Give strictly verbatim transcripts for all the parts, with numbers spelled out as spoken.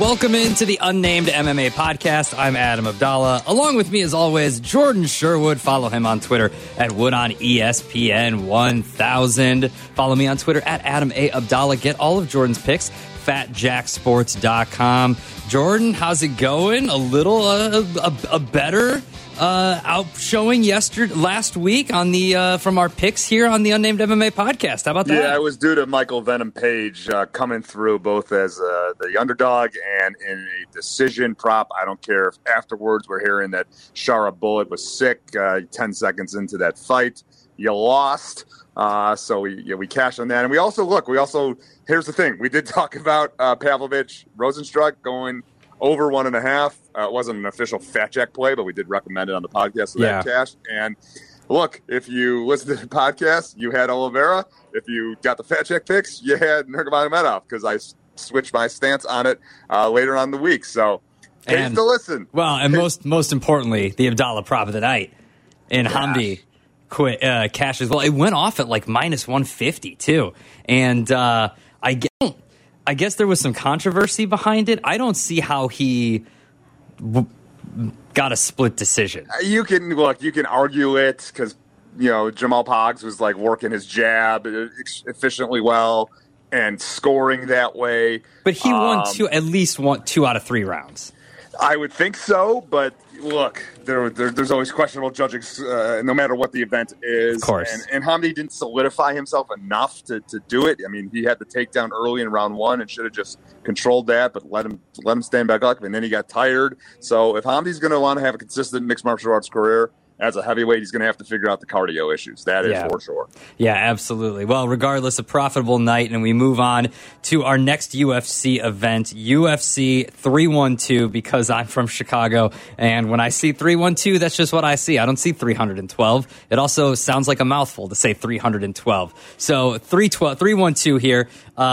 Welcome into the Unnamed M M A Podcast. I'm Adam Abdallah. Along with me, as always, Jordan Sherwood. Follow him on Twitter at Wood on E S P N one thousand. Follow me on Twitter at Adam A. Abdallah. Get all of Jordan's picks, fat jack sports dot com. Jordan, how's it going? A little, uh, a, a better uh, out showing yesterday, last week on the uh, from our picks here on the Unnamed M M A Podcast. How about that? Yeah, it was due to Michael Venom Page uh, coming through both as uh, the underdog and in a decision prop. I don't care if afterwards we're hearing that Shara Bullet was sick uh, ten seconds into that fight. You lost. Uh, so we yeah, we cashed on that. And we also, look, we also, here's the thing. We did talk about uh, Pavlovich Rosenstruck going over one and a half. Uh, it wasn't an official Fat Jack play, but we did recommend it on the podcast. So yeah. that cashed. And look, if you listen to the podcast, you had Oliveira. If you got the Fat Jack picks, you had Nurmagomedov because I s- switched my stance on it uh, later on in the week. So pays to listen. Well, and most most importantly, the Abdallah prop of the night in yeah. Hamdi. Quit uh, cash as well. It went off at like minus one fifty too, and uh, I guess, I guess there was some controversy behind it. I don't see how he w- got a split decision. You can look, you can argue it because you know Jamal Poggs was like working his jab efficiently well and scoring that way. But he um, won two, at least one, two out of three rounds. I would think so, but look, there, there there's always questionable judging, uh, no matter what the event is. Of course. And, and Hamdi didn't solidify himself enough to, to do it. I mean, he had the takedown early in round one and should have just controlled that, but let him let him stand back up, and then he got tired. So if Hamdi's going to want to have a consistent mixed martial arts career, as a heavyweight, he's going to have to figure out the cardio issues. That is yeah. for sure. Yeah, absolutely. Well, regardless, a profitable night, and we move on to our next U F C event, U F C three twelve, because I'm from Chicago, and when I see three twelve, that's just what I see. I don't see three twelve. It also sounds like a mouthful to say three twelve. So three twelve, three twelve here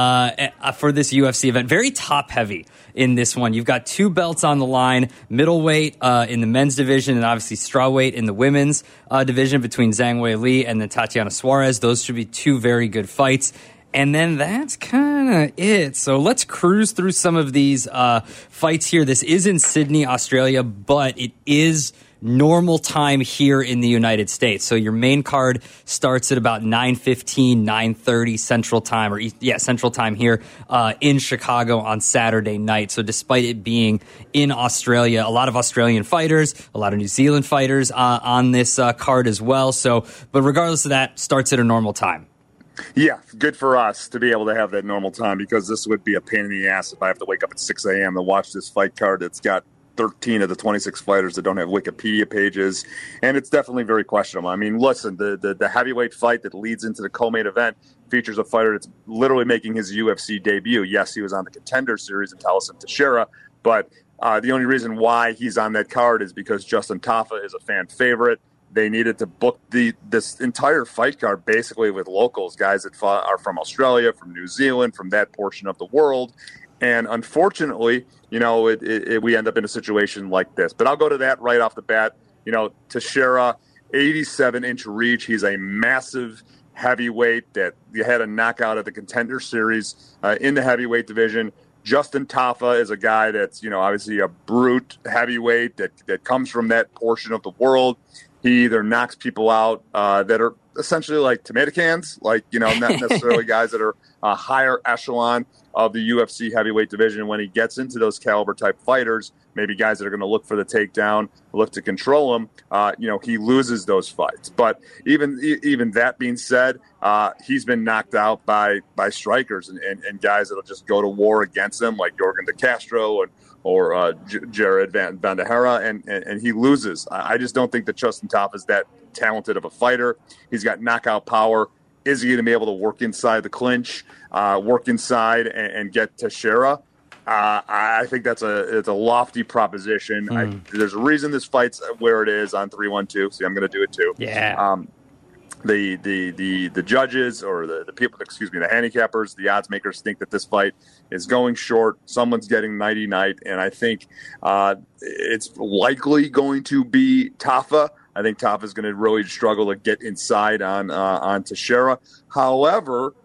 uh, for this U F C event. Very top-heavy in this one. You've got two belts on the line, middleweight uh, in the men's division, and obviously strawweight in the women's uh, division between Zhang Wei Li and then Tatiana Suarez. Those should be two very good fights. And then that's kind of it. So let's cruise through some of these uh, fights here. This is in Sydney, Australia, but it is normal time here in the United States. So your main card starts at about nine fifteen, nine thirty Central Time, or yeah, Central Time here uh, in Chicago on Saturday night. So despite it being in Australia, a lot of Australian fighters, a lot of New Zealand fighters uh, on this uh, card as well. So, but regardless of that, starts at a normal time. Yeah, good for us to be able to have that normal time, because this would be a pain in the ass if I have to wake up at six a.m. to watch this fight card that's got thirteen of the twenty-six fighters that don't have Wikipedia pages, and it's definitely very questionable. I mean, listen, the, the, the heavyweight fight that leads into the co-main event features a fighter that's literally making his U F C debut. Yes, he was on the Contender Series in Taliesin Teixeira, but uh, the only reason why he's on that card is because Justin Tafa is a fan favorite. They needed to book the this entire fight card basically with locals, guys that fought, are from Australia, from New Zealand, from that portion of the world. And unfortunately, you know, it, it, it, we end up in a situation like this. But I'll go to that right off the bat. You know, Teixeira, eighty-seven inch reach. He's a massive heavyweight that you had a knockout at the Contender Series uh, in the heavyweight division. Justin Tafa is a guy that's, you know, obviously a brute heavyweight that, that comes from that portion of the world. He either knocks people out uh, that are essentially like tomato cans, like, you know, not necessarily guys that are a higher echelon of the U F C heavyweight division. When he gets into those caliber type fighters, maybe guys that are going to look for the takedown, look to control him, uh, you know, he loses those fights. But even even that being said, uh, he's been knocked out by by strikers and, and, and guys that'll just go to war against him, like Jorgen De Castro and or uh, J- Jared Van, Vanderbijl, and, and and he loses. I just don't think that Justin Tafa is that talented of a fighter. He's got knockout power. Is he going to be able to work inside the clinch, uh, work inside and, and get Teixeira? Uh, I think that's a it's a lofty proposition. Mm. I, there's a reason this fight's where it is on three twelve. See, I'm going to do it too. Yeah. Um, the the the the judges or the, the people, excuse me, the handicappers, the odds makers think that this fight is going short. Someone's getting nighty night, and I think uh, it's likely going to be Tafa. I think Tafa is going to really struggle to get inside on uh, on Teixeira. However,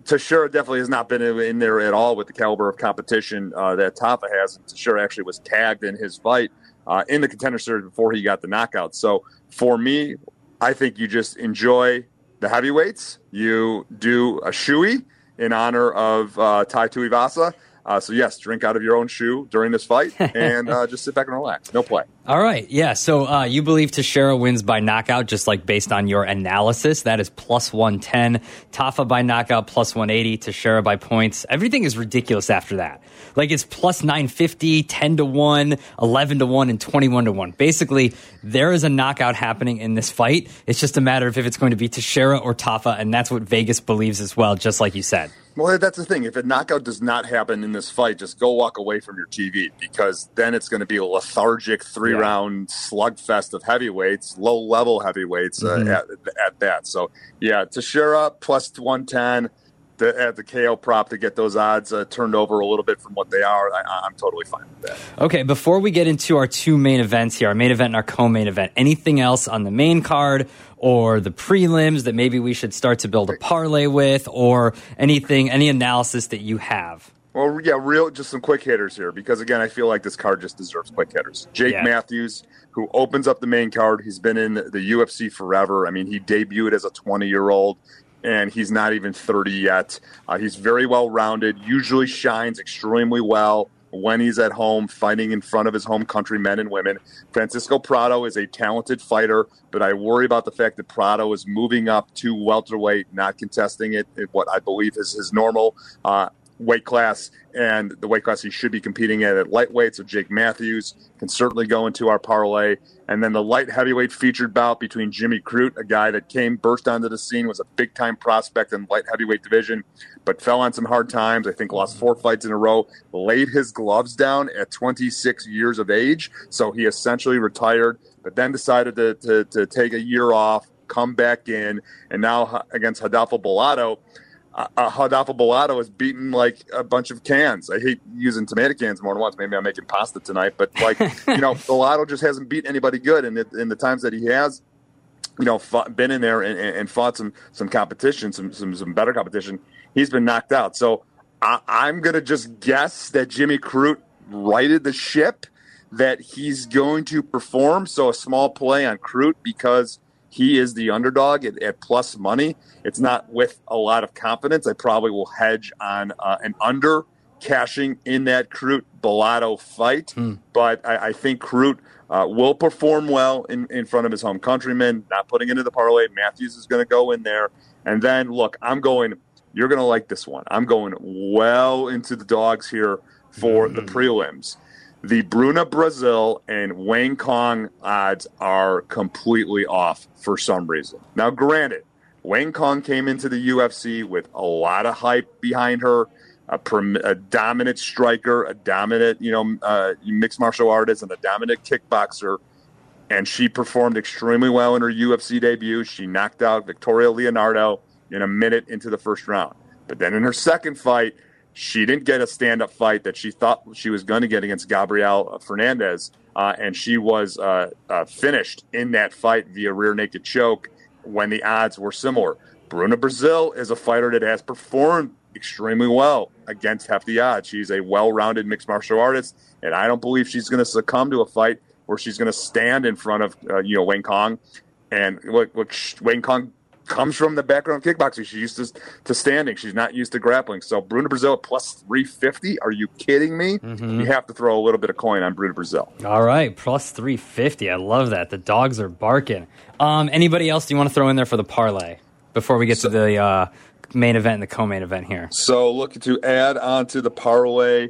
Teixeira definitely has not been in, in there at all with the caliber of competition uh, that Tafa has. And Teixeira actually was tagged in his fight uh, in the Contender Series before he got the knockout. So for me, I think you just enjoy the heavyweights. You do a shoey in honor of uh, Tai Tuivasa. Uh, so, yes, drink out of your own shoe during this fight and uh, just sit back and relax. No play. All right. Yeah. So uh, you believe Teixeira wins by knockout, just like based on your analysis. That is plus one ten. Tafa by knockout, plus one eighty. Teixeira by points. Everything is ridiculous after that. Like it's plus nine fifty, ten to one, eleven to one, and twenty-one to one. Basically, there is a knockout happening in this fight. It's just a matter of if it's going to be Teixeira or Tafa, and that's what Vegas believes as well, just like you said. Well, that's the thing. If a knockout does not happen in this fight, just go walk away from your T V because then it's going to be a lethargic three-round yeah. slugfest of heavyweights, low-level heavyweights mm-hmm. uh, at, at that. So, yeah, Teixeira plus one ten the, at the K O prop to get those odds uh, turned over a little bit from what they are. I, I'm totally fine with that. Okay, before we get into our two main events here, our main event and our co-main event, anything else on the main card or the prelims that maybe we should start to build a parlay with, or anything, any analysis that you have? Well, yeah, real just some quick hitters here because, again, I feel like this card just deserves quick hitters. Jake yeah. Matthews, who opens up the main card. He's been in the U F C forever. I mean, he debuted as a twenty-year-old, and he's not even thirty yet. Uh, he's very well-rounded, usually shines extremely well when he's at home fighting in front of his home country men and women. Francisco Prado is a talented fighter, but I worry about the fact that Prado is moving up to welterweight, not contesting it at what I believe is his normal uh, weight class, and the weight class he should be competing at at lightweight. So Jake Matthews can certainly go into our parlay. And then the light heavyweight featured bout between Jimmy Crute, a guy that came, burst onto the scene, was a big-time prospect in the light heavyweight division, but fell on some hard times. I think lost four fights in a row, laid his gloves down at twenty-six years of age. So he essentially retired, but then decided to, to, to take a year off, come back in, and now against Rodolfo Bellato, Uh, uh, Rodolfo Bellato has beaten like a bunch of cans. I hate using tomato cans more than once. Maybe I'm making pasta tonight, but like you know, Bellato just hasn't beat anybody good. And in the times that he has, you know, fought, been in there and, and fought some some competition, some some some better competition, he's been knocked out. So I, I'm gonna just guess that Jimmy Crute righted the ship, that he's going to perform. So a small play on Crute because he is the underdog at, at plus money. It's not with a lot of confidence. I probably will hedge on uh, an under cashing in that Crute Bellato fight. Hmm. But I, I think Crute uh, will perform well in, in front of his home countrymen, not putting into the parlay. Matthews is going to go in there. And then, look, I'm going, you're going to like this one. I'm going well into the dogs here for mm-hmm. the prelims. The Bruna Brazil and Wayne Kong odds are completely off for some reason. Now, granted, Wayne Kong came into the U F C with a lot of hype behind her, a, prom- a dominant striker, a dominant, you know, uh, mixed martial artist, and a dominant kickboxer. And she performed extremely well in her U F C debut. She knocked out Victoria Leonardo in a minute into the first round. But then in her second fight, she didn't get a stand-up fight that she thought she was going to get against Gabrielle Fernandez, uh, and she was uh, uh, finished in that fight via rear naked choke when the odds were similar. Bruna Brazil is a fighter that has performed extremely well against hefty odds. She's a well-rounded mixed martial artist, and I don't believe she's going to succumb to a fight where she's going to stand in front of uh, you know Wayne Kong. And look, look, Wayne Kong comes from the background of kickboxing. She's used to, to standing. She's not used to grappling. So Bruna Brazil at plus three fifty. Are you kidding me? Mm-hmm. You have to throw a little bit of coin on Bruna Brazil. All right, plus three fifty. I love that. The dogs are barking. Um, anybody else do you want to throw in there for the parlay before we get so, to the uh, main event and the co-main event here? So looking to add on to the parlay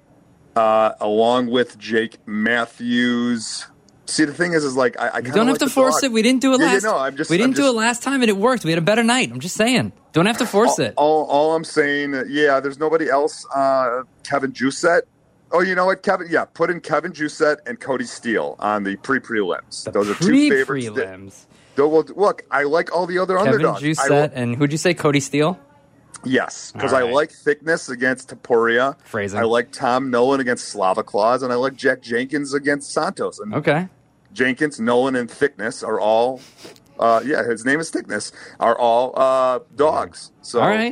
uh, along with Jake Matthews. See, the thing is, is like I, I you don't have like to force dog. it. We didn't do it yeah, last. Yeah, no, I'm just, we didn't I'm do just, it last time, and it worked. We had a better night. I'm just saying, don't have to force all, it. All, all I'm saying, yeah, there's nobody else. Uh, Kevin Jusset. Oh, you know what, Kevin? Yeah, put in Kevin Jusset and Cody Steele on the pre-prelims. The Those are two favorites. Prelims. That, well, look, I like all the other Kevin underdogs. Kevin Jusset and who'd you say? Cody Steele. Yes, because right. I like Thickness against Tapuria. Phrasing. I like Tom Nolan against Slava Claus, and I like Jack Jenkins against Santos. And okay. Jenkins, Nolan, and Thickness are all, uh, yeah, his name is Thickness, are all uh, dogs. So, all right.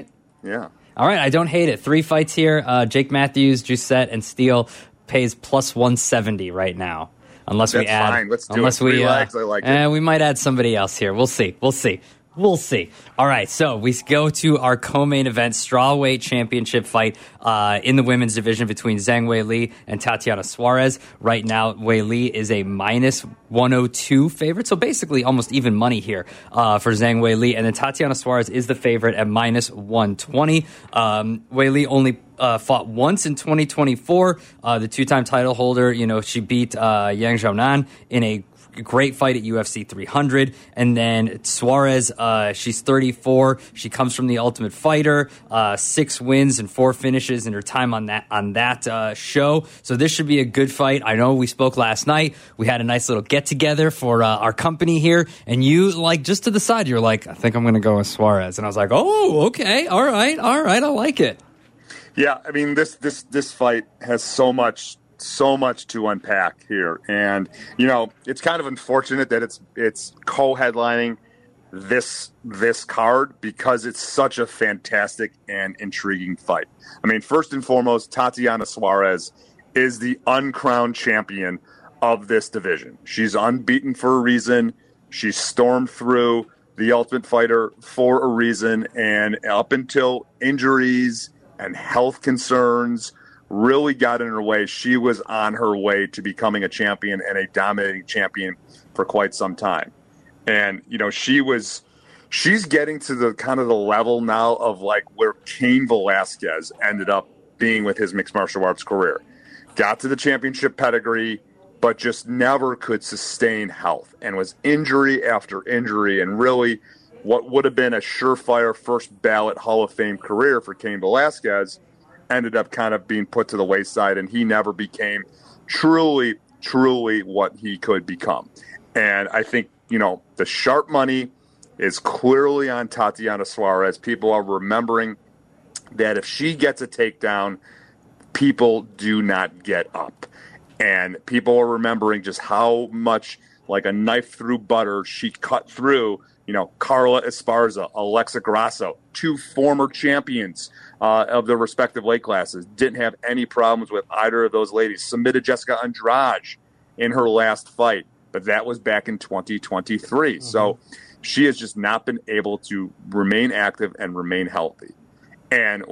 Yeah. All right, I don't hate it. Three fights here. Uh, Jake Matthews, Giussette, and Steele pays plus one seventy right now. Unless That's we add, fine. Let's do unless it. Three we, uh, legs, I like it. eh, we might add somebody else here. We'll see. We'll see. We'll see. All right, so we go to our co-main event, strawweight championship fight uh, in the women's division between Zhang Weili and Tatiana Suarez. Right now, Weili is a minus one oh two favorite, so basically almost even money here uh, for Zhang Weili. And then Tatiana Suarez is the favorite at minus one twenty. Um, Weili only Uh, fought once in twenty twenty-four. Uh, the two-time title holder, you know, she beat uh, Yang Xiaonan in a great fight at U F C three hundred. And then Suarez, uh, she's thirty-four. She comes from the Ultimate Fighter, uh, six wins and four finishes in her time on that on that uh, show. So this should be a good fight. I know we spoke last night. We had a nice little get-together for uh, our company here. And you, like, just to the side, you're like, I think I'm going to go with Suarez. And I was like, oh, okay. All right. All right. I like it. Yeah, I mean, this this this fight has so much so much to unpack here, and you know, it's kind of unfortunate that it's it's co-headlining this this card because it's such a fantastic and intriguing fight. I mean, first and foremost, Tatiana Suarez is the uncrowned champion of this division. She's unbeaten for a reason. She stormed through the Ultimate Fighter for a reason, and up until injuries and health concerns really got in her way, she was on her way to becoming a champion and a dominating champion for quite some time. And, you know, she was, she's getting to the kind of the level now of like where Cain Velasquez ended up being with his mixed martial arts career. Got to the championship pedigree, but just never could sustain health and was injury after injury, and really what would have been a surefire first ballot Hall of Fame career for Cain Velasquez ended up kind of being put to the wayside, and he never became truly, truly what he could become. And I think, you know, the sharp money is clearly on Tatiana Suarez. People are remembering that if she gets a takedown, people do not get up. And people are remembering just how much like a knife through butter she cut through, you know, Carla Esparza, Alexa Grasso, two former champions uh, of their respective weight classes. Didn't have any problems with either of those ladies. Submitted Jessica Andrade in her last fight, but that was back in twenty twenty-three. Mm-hmm. So she has just not been able to remain active and remain healthy. And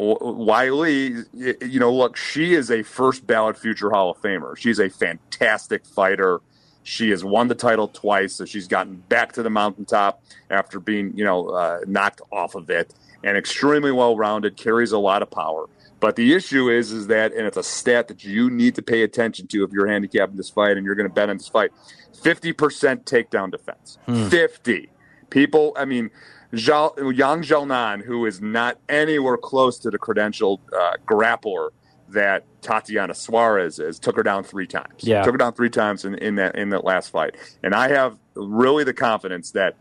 Weili, you know, look, she is a first ballot future Hall of Famer. She's a fantastic fighter. She has won the title twice, so she's gotten back to the mountaintop after being, you know, uh, knocked off of it. And extremely well-rounded, carries a lot of power. But the issue is, is that, and it's a stat that you need to pay attention to if you're handicapping this fight and you're going to bet on this fight, fifty percent takedown defense. Hmm. fifty. People, I mean, Zhao, Yang Xiaonan, who is not anywhere close to the credentialed uh, grappler that Tatiana Suarez is, took her down three times. Yeah. Took her down three times in, in that in that last fight. And I have really the confidence that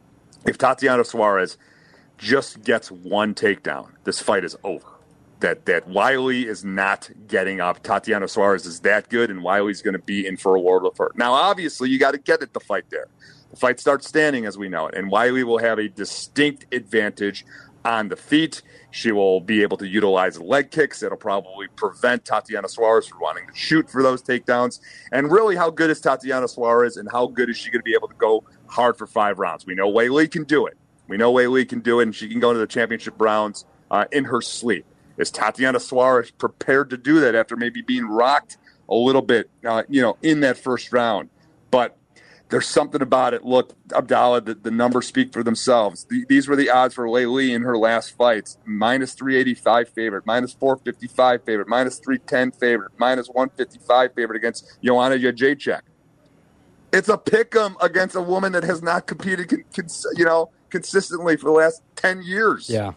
if Tatiana Suarez just gets one takedown, this fight is over. That that Weili is not getting up. Tatiana Suarez is that good, and Wiley's going to be in for a world of hurt. Now, obviously, you got to get it the fight there. The fight starts standing as we know it, and Weili will have a distinct advantage on the feet. She will be able to utilize leg kicks. That'll probably prevent Tatiana Suarez from wanting to shoot for those takedowns. And really, how good is Tatiana Suarez, and how good is she going to be able to go hard for five rounds? We know Weili can do it. We know Weili can do it, and she can go into the championship rounds uh, in her sleep. Is Tatiana Suarez prepared to do that after maybe being rocked a little bit, uh, you know, in that first round? But there's something about it. Look, Abdallah, the, the numbers speak for themselves. The, these were the odds for Weili in her last fights. minus three eighty-five favorite, minus four fifty-five favorite, minus three ten favorite, minus one fifty-five favorite against Joanna Jędrzejczyk. It's a pick'em against a woman that has not competed, con, con, you know, consistently for the last ten years. Yeah.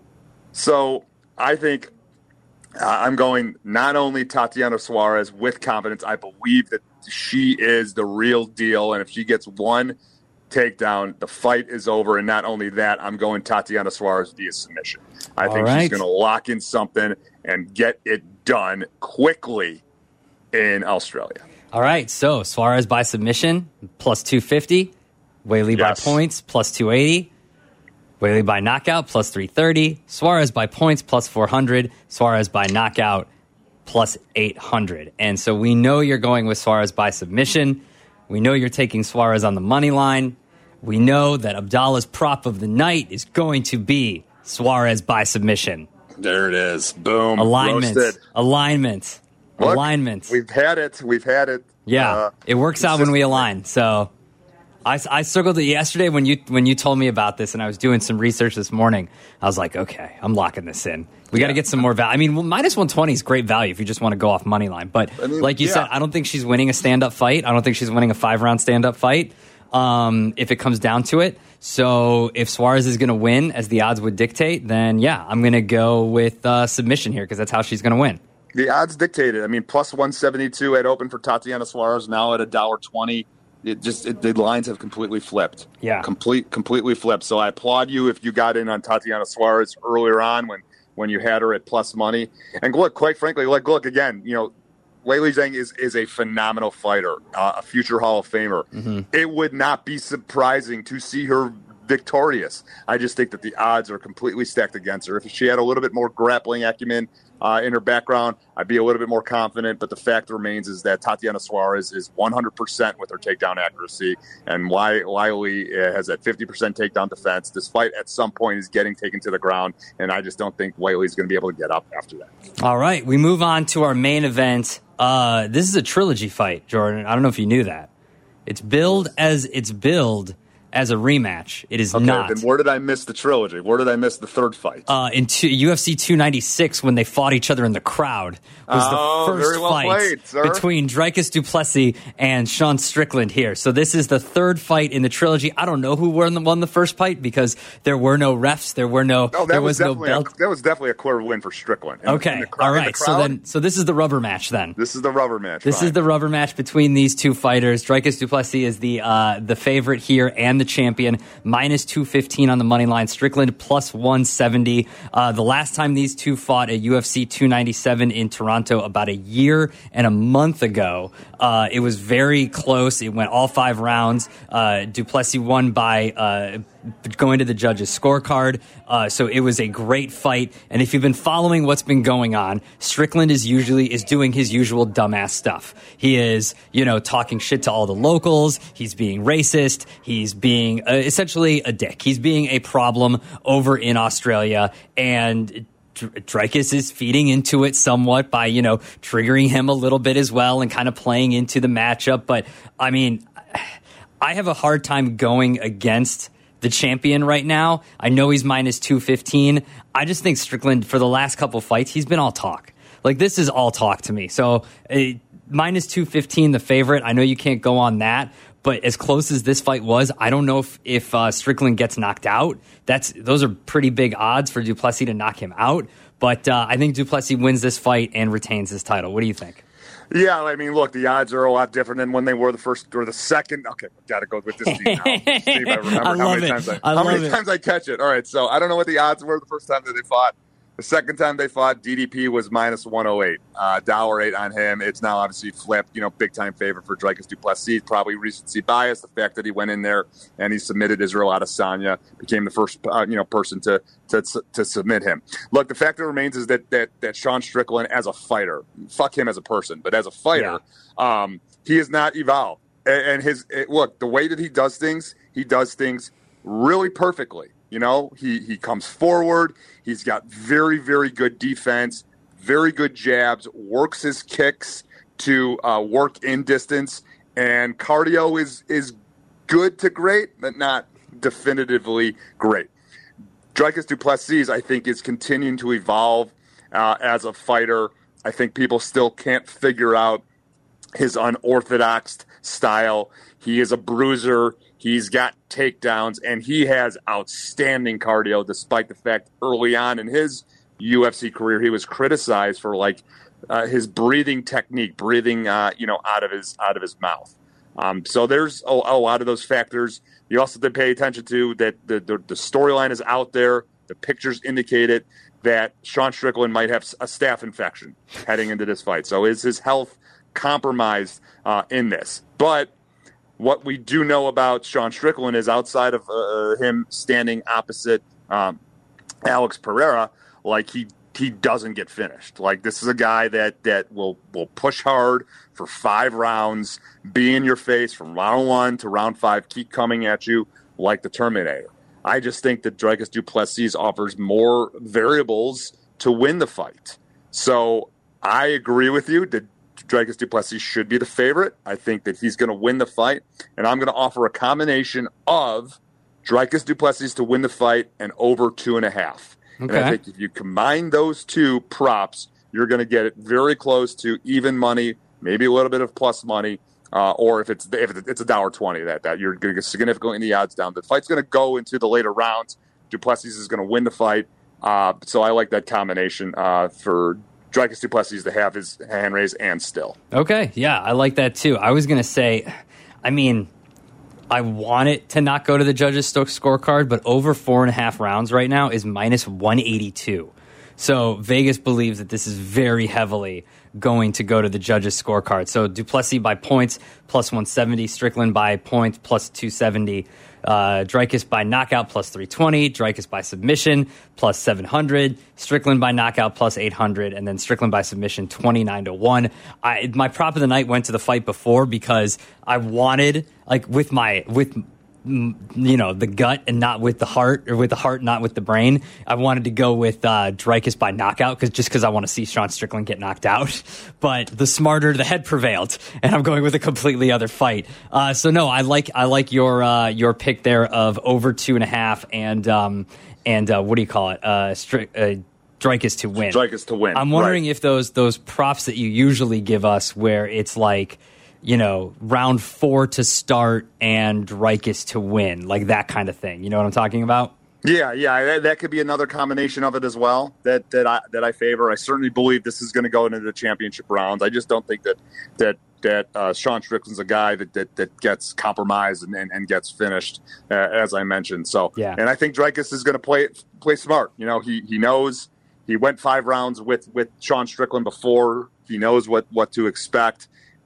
So I think uh, I'm going not only Tatiana Suarez with confidence. I believe that she is the real deal, and if she gets one takedown, the fight is over. And not only that, I'm going Tatiana Suarez via submission. I All think right. she's going to lock in something and get it done quickly in Australia. All right, so Suarez by submission, plus two fifty. Weili Yes. by points, plus two eighty. Whaley by knockout, plus three thirty. Suarez by points, plus four hundred. Suarez by knockout, plus eight hundred. And so we know you're going with Suarez by submission. We know you're taking Suarez on the money line. We know that Abdallah's prop of the night is going to be Suarez by submission. There it is. Boom. Alignment. Roasted. Alignment. Look, Alignment. We've had it. We've had it. Yeah. Uh, it works out when we align. So I, I circled it yesterday when you when you told me about this, and I was doing some research this morning. I was like, okay, I'm locking this in. We got to Yeah. get some more value. I mean, well, minus one twenty is great value if you just want to go off money line. But I mean, like you yeah. said, I don't think she's winning a stand-up fight. I don't think she's winning a five-round stand-up fight um, if it comes down to it. So if Suarez is going to win, as the odds would dictate, then yeah, I'm going to go with uh, submission here because that's how she's going to win. The odds dictated. I mean, plus one seventy-two at open for Tatiana Suarez, now at one dollar twenty. It just it, the lines have completely flipped. Yeah. Complete, completely flipped. So I applaud you if you got in on Tatiana Suarez earlier on when, when you had her at plus money. And look, quite frankly, like look again, you know, Weili Zhang is, is a phenomenal fighter, uh, a future Hall of Famer. Mm-hmm. It would not be surprising to see her victorious. I just think that the odds are completely stacked against her. If she had a little bit more grappling acumen uh, in her background, I'd be a little bit more confident. But the fact remains is that Tatiana Suarez is one hundred percent with her takedown accuracy, and Weili has that fifty percent takedown defense. This fight at some point is getting taken to the ground, and I just don't think Weili is going to be able to get up after that. All right, we move on to our main event. Uh, this is a trilogy fight, Jordan. I don't know if you knew that. It's billed as it's billed as a rematch. It is okay, not. Then where did I miss the trilogy? Where did I miss the third fight? Uh, in two, U F C two ninety-six, when they fought each other in the crowd, was oh, the first very well fight played, sir. between Dricus du Plessis and Sean Strickland here. So this is the third fight in the trilogy. I don't know who won the, won the first fight because there were no refs, there were no, no, that there was, was no definitely belt. A, that was definitely a clear win for Strickland. In, okay, in the, all in right. the So then, so this is the rubber match then. This is the rubber match. This fine. is the rubber match between these two fighters. Dricus du Plessis is the uh, the favorite here and the champion. Minus two fifteen on the money line. Strickland plus one seventy. Uh, the last time these two fought at U F C two ninety-seven in Toronto about a year and a month ago, uh, it was very close. It went all five rounds. Uh, du Plessis won by uh, going to the judges' scorecard. Uh, so it was a great fight. And if you've been following what's been going on, Strickland is usually is doing his usual dumbass stuff. He is, you know, talking shit to all the locals. He's being racist. He's being uh, essentially a dick. He's being a problem over in Australia. And Dricus is feeding into it somewhat by, you know, triggering him a little bit as well and kind of playing into the matchup. But, I mean, I have a hard time going against the champion right now. I know he's minus two fifteen. I just think Strickland, for the last couple fights, he's been all talk. Like, this is all talk to me. So, uh, minus two fifteen, the favorite. I know you can't go on that. But as close as this fight was, I don't know if, if uh, Strickland gets knocked out. That's Those are pretty big odds for du Plessis to knock him out. But uh, I think du Plessis wins this fight and retains his title. What do you think? Yeah, I mean, look, the odds are a lot different than when they were the first or the second. Okay, got to go with this team now. Steve, I remember I how love many it. times I, I how love many it. times I catch it. All right, so I don't know what the odds were the first time that they fought. The second time they fought, D D P was minus one oh eight. Uh, dollar eight on him. It's now obviously flipped, you know, big time favorite for Dricus du Plessis. Probably recency bias. The fact that he went in there and he submitted Israel Adesanya, became the first, uh, you know, person to, to to submit him. Look, the fact that remains is that that that Sean Strickland as a fighter, fuck him as a person, but as a fighter, yeah. um, he has not evolved. And, and his it, look, the way that he does things, he does things really perfectly. You know, he, he comes forward. He's got very, very good defense, very good jabs, works his kicks to uh, work in distance, and cardio is is good to great, but not definitively great. Dricus du Plessis, I think, is continuing to evolve uh, as a fighter. I think people still can't figure out his unorthodox style. He is a bruiser. He's got takedowns, and he has outstanding cardio, despite the fact early on in his U F C career, he was criticized for like uh, his breathing technique, breathing, uh, you know, out of his out of his mouth. Um, so there's a, a lot of those factors. You also have to pay attention to that the, the, the storyline is out there. The pictures indicate it that Sean Strickland might have a staph infection heading into this fight. So is his health compromised uh, in this? But what we do know about Sean Strickland is outside of uh, him standing opposite um, Alex Pereira, like he he doesn't get finished. Like this is a guy that that will will push hard for five rounds, be in your face from round one to round five, keep coming at you like the Terminator. I just think that Dricus Du Plessis offers more variables to win the fight. So I agree with you that Dricus Du Plessis should be the favorite. I think that he's going to win the fight, and I'm going to offer a combination of Dricus Du Plessis to win the fight and over two and a half. Okay. And I think if you combine those two props, you're going to get it very close to even money, maybe a little bit of plus money, uh, or if it's if it's a dollar twenty, that that you're going to get significantly in the odds down. The fight's going to go into the later rounds. Du Plessis is going to win the fight, uh, so I like that combination uh, for Dricus Du Plessis to have his hand raised and still. Okay, yeah, I like that too. I was going to say, I mean, I want it to not go to the judges' scorecard, but over four and a half rounds right now is minus one eighty-two. So Vegas believes that this is very heavily going to go to the judges' scorecard. So Du Plessis by points, plus one seventy. Strickland by points, plus two seventy. Uh, Dricus by knockout, plus three twenty. Dricus by submission, plus seven hundred. Strickland by knockout, plus eight hundred. And then Strickland by submission, twenty-nine to one. I, my prop of the night went to the fight before because I wanted, like, with my, with, you know, the gut and not with the heart, or with the heart, not with the brain. I wanted to go with uh, Dricus by knockout, because just because I want to see Sean Strickland get knocked out. But the smarter, the head prevailed, and I'm going with a completely other fight. Uh, so no, I like I like your uh, your pick there of over two and a half, and um, and uh, what do you call it? Uh, Stri- uh, Dricus to win. Dricus to win. I'm wondering right. if those those props that you usually give us, where it's like, you know, round four to start and Dricus to win, like that kind of thing. You know what I'm talking about? Yeah, yeah, that, that could be another combination of it as well that that I that I favor. I certainly believe this is going to go into the championship rounds. I just don't think that that that uh, Sean Strickland's a guy that that, that gets compromised and, and, and gets finished, uh, as I mentioned. So, yeah. And I think Dricus is going to play play smart. You know, he he knows he went five rounds with with Sean Strickland before. He knows what what to expect.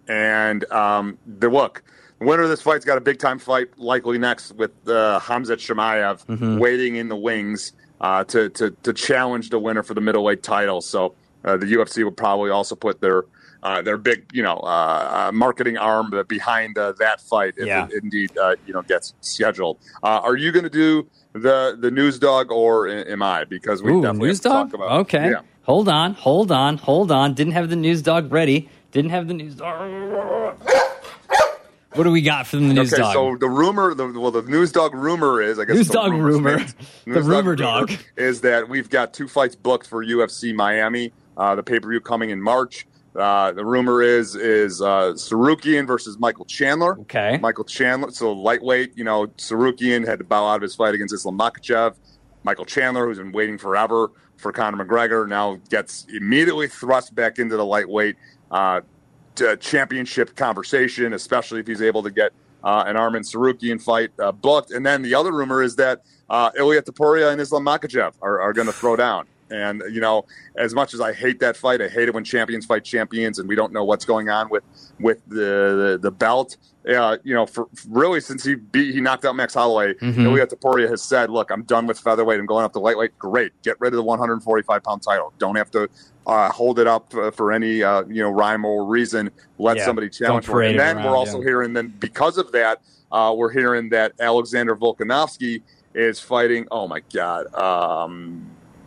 And um, the look, the winner of this fight's got a big time fight likely next with uh, Khamzat Chimaev mm-hmm. waiting in the wings uh, to, to to challenge the winner for the middleweight title. So uh, the U F C will probably also put their uh, their big you know uh, uh, marketing arm behind uh, that fight if yeah. it indeed uh, you know gets scheduled. Uh, are you going to do the the news dog or am I? Because we Ooh, definitely news have to dog? talk about. Okay, yeah. hold on, hold on, hold on. Didn't have the news dog ready. Didn't have the news dog. What do we got from the news okay, dog? So the rumor, the, well, the news dog rumor is, I guess, news the dog rumor, news the rumor dog rumor is that we've got two fights booked for U F C Miami, uh, the pay per view coming in March. Uh, the rumor is is uh, Sarukian versus Michael Chandler. Okay, Michael Chandler. So lightweight, you know, Sarukian had to bow out of his fight against Islam Makhachev. Michael Chandler, who's been waiting forever for Conor McGregor, now gets immediately thrust back into the lightweight uh, to championship conversation, especially if he's able to get uh, an Arman Sarukian fight uh, booked. And then the other rumor is that uh, Ilia Topuria and Islam Makhachev are, are going to throw down. And, you know, as much as I hate that fight, I hate it when champions fight champions and we don't know what's going on with with the the, the belt. Uh, you know, for, for really since he beat, he knocked out Max Holloway, mm-hmm. Ilia Topuria has said, look, I'm done with featherweight. I'm going up to lightweight. Great. Get rid of the one forty-five pound title. Don't have to uh, hold it up uh, for any, uh, you know, rhyme or reason. Let yeah, somebody challenge for it. And then around, we're also yeah. hearing, then because of that, uh, we're hearing that Alexander Volkanovski is fighting, oh, my God, um,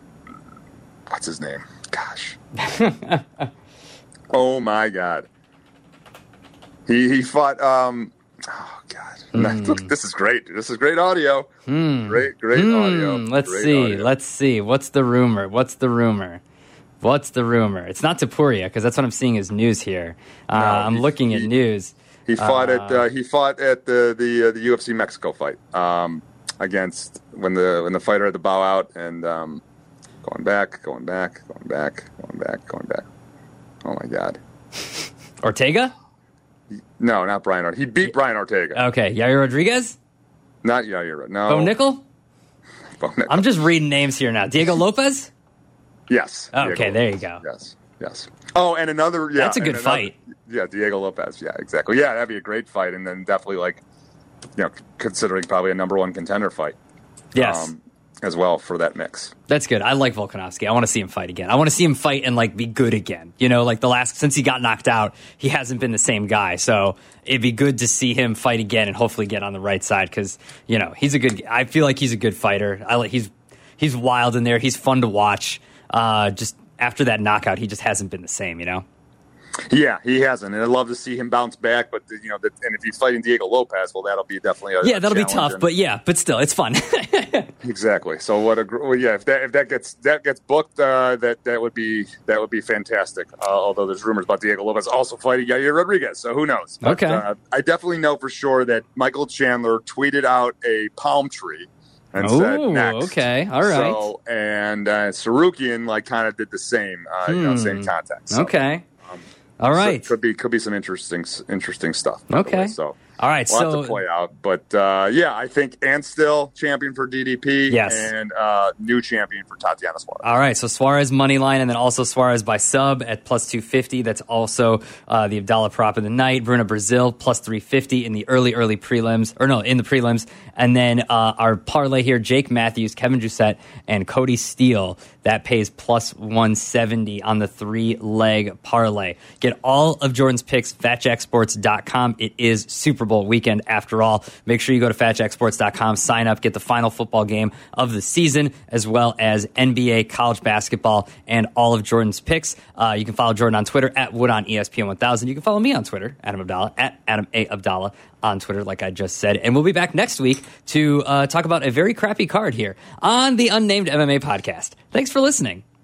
what's his name? Gosh. Oh, my God. He he fought, um, oh, God. Mm. Look, this is great. This is great audio. Mm. Great, great mm. audio. Let's great see. Audio. Let's see. What's the rumor? What's the rumor? What's the rumor? It's not Topuria, because that's what I'm seeing as news here. Uh, no, I'm he, looking he, at news. He fought uh, at uh, he fought at the the uh, the U F C Mexico fight um, against when the when the fighter had to bow out and um, going back, going back, going back, going back, going back. Oh my God, Ortega? No, not Brian Ortega. He beat Brian Ortega. Okay, Yair Rodriguez? Not Yair. No. Bo Nickel? Bo Nickel. I'm just reading names here now. Diego Lopez? Yes. Okay, Diego there Lopez. you go. Yes, yes. Oh, and another. Yeah, that's a good another, fight. Yeah, Diego Lopez. Yeah, exactly. Yeah, that'd be a great fight, and then definitely like, you know, considering probably a number one contender fight. Yes. Um, as well for that mix. That's good. I like Volkanovski. I want to see him fight again. I want to see him fight and like be good again. You know, like the last since he got knocked out, he hasn't been the same guy. So it'd be good to see him fight again and hopefully get on the right side because you know he's a good. I feel like he's a good fighter. I like he's he's wild in there. He's fun to watch. Uh, just after that knockout, he just hasn't been the same. You know. Yeah, he hasn't, and I'd love to see him bounce back. But you know, the, and if he's fighting Diego Lopez, well, that'll be definitely a yeah, that'll a be tough. and, but yeah, but still, it's fun. Exactly. So what a well, yeah. If that if that gets that gets booked, uh, that that would be that would be fantastic. Uh, although there's rumors about Diego Lopez also fighting Yair Rodriguez, so who knows? But, okay. Uh, I definitely know for sure that Michael Chandler tweeted out a palm tree. And Ooh, said next. Okay, all right. So, and uh, Sarukian like kind of did the same, uh, hmm. you know, same context. So, okay. Um, all right. So could be could be some interesting interesting stuff. Okay. Way, so all right. Lots so to play out, but uh, yeah, I think and still champion for D D P. Yes. And uh, new champion for Tatiana Suarez. All right. So Suarez money line, and then also Suarez by sub at plus two fifty. That's also uh, the Abdallah prop of the night. Bruna Brazil plus three fifty in the early early prelims, or no, in the prelims, and then uh, our parlay here: Jake Matthews, Kevin Doucette, and Cody Steele. That pays plus one seventy on the three-leg parlay. Get all of Jordan's picks, fat jack sports dot com. It is Super Bowl weekend after all. Make sure you go to fat jack sports dot com, sign up, get the final football game of the season, as well as N B A, college basketball, and all of Jordan's picks. Uh, you can follow Jordan on Twitter at Wood on E S P N one thousand. You can follow me on Twitter, Adam Abdallah, at Adam A. Abdallah on Twitter, like I just said. And we'll be back next week to uh, talk about a very crappy card here on the Unnamed M M A podcast. Thanks for listening.